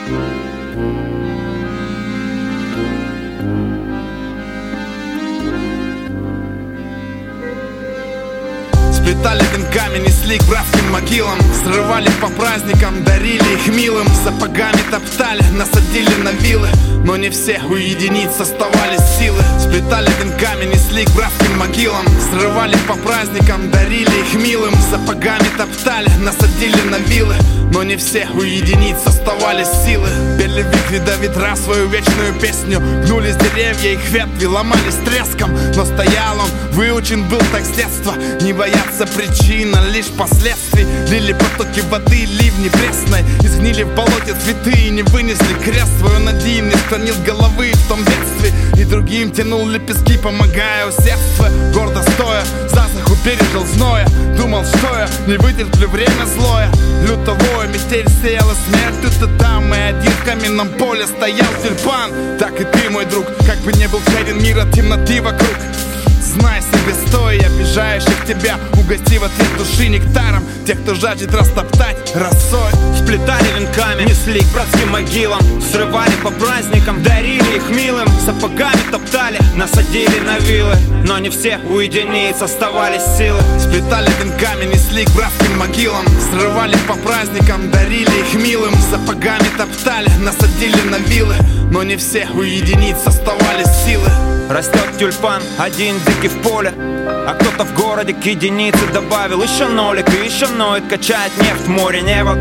Сплетали венками, несли к братским могилам, срывали по праздникам, дарили их милым, сапогами топтали, насадили на вилы. Но не все, у единиц оставались силы. Сплетали венками, несли к братским могилам, срывали по праздникам, дарили их милым, сапогами топтали, насадили на вилы. Но не все, у единиц оставались силы. Пели вихри до ветра свою вечную песню, гнулись деревья, их ветви ломались треском. Но стоял он, выучен был так с детства, не бояться причина, лишь последствий. Лили потоки воды, ливни пресной, изгнили в болоте цветы и не вынесли крест. Свою надею не склонил головы в том бедствии, и другим тянул лепестки, помогая усердствуя. Гордо стоя, засуху пережил зноя, думал, что я не вытерплю время злое. Лютовое метель сеяла смерть тут и там, и один в каменном поле стоял тюльпан. Так и ты, мой друг, как бы не был черен мир от темноты вокруг, знай себе, стоя обижающих тебя, угости в ответ души нектаром тех, кто жаждет растоптать росой. Сплетали венками, несли к братским могилам, срывали по праздникам, дарили их милым, сапогами топтали, насадили на вилы. Но не все, у единиц оставались силы. Сплетали венками, несли к братским могилам, срывали по праздникам, дарили их милым, сапогами топтали, насадили на вилы. Но не все, у единиц оставались силы. Растет тюльпан, один дикий в поле, а кто-то в городе к единице добавил еще нолик, и еще ноет, качает нефть, море, небо.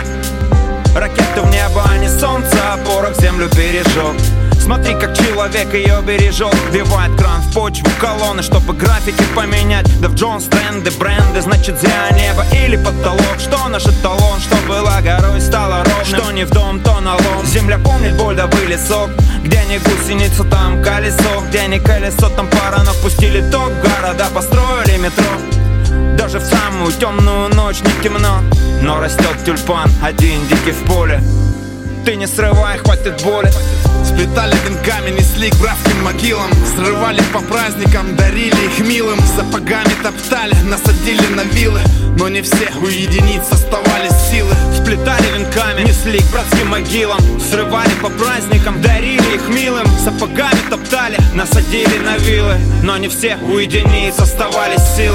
Ракеты в небо, а не солнце, а порох землю бережет. Смотри, как человек ее бережет, вбивает кран в почву, колонны, чтобы графики поменять. Да в Джонс тренды, бренды, значит зря небо или потолок. Что наш эталон, что была горой, стало ровным, что не в дом, то налом. Земля помнит боль да вылесок, где не гусеница, там колесо, где не колесо, там пара, но пустили ток. Города построили метро, даже в самую темную ночь не темно. Но растет тюльпан, один дикий в поле, ты не срывай, хватит боли. Сплетали венками, несли к братским могилам, срывали по праздникам, дарили их милым, сапогами топтали, насадили на вилы. Но не все, у единиц оставались силы. Сплетали венками, несли к братским могилам, срывали по праздникам, дарили их милым, сапогами топтали, насадили на вилы. Но не все, у единиц оставались силы.